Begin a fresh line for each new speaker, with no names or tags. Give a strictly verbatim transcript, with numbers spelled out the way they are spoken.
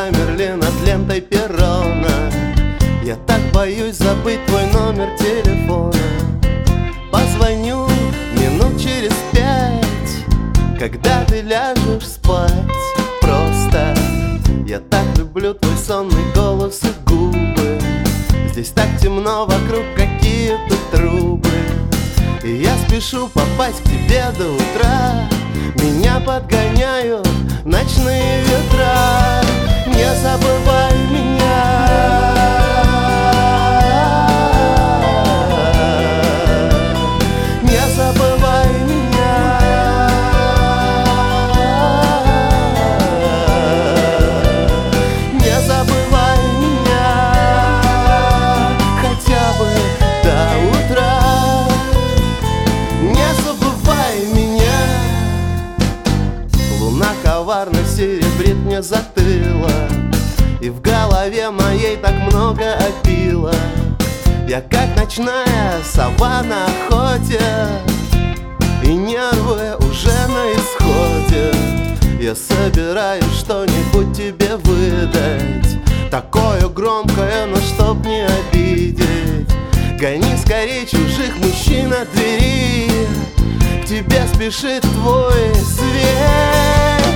замерли над лентой перрона. Я так боюсь забыть твой номер телефона. Позвоню минут через пять, когда ты ляжешь спать. Просто я так люблю твой сонный голос и губы. Здесь так темно, вокруг какие-то трубы, и я спешу попасть к тебе до утра. Меня подгоняют ночные ветра. Не забывай меня. Не забывай меня. Не забывай меня. Хотя бы до утра. Не забывай меня. Луна коварно серебрит мне затылок, и в голове моей так много опила. Я как ночная сова на охоте, и нервы уже на исходе. Я собираюсь что-нибудь тебе выдать, такое громкое, но чтоб не обидеть. Гони скорей чужих мужчин от двери, к тебе спешит твой свет.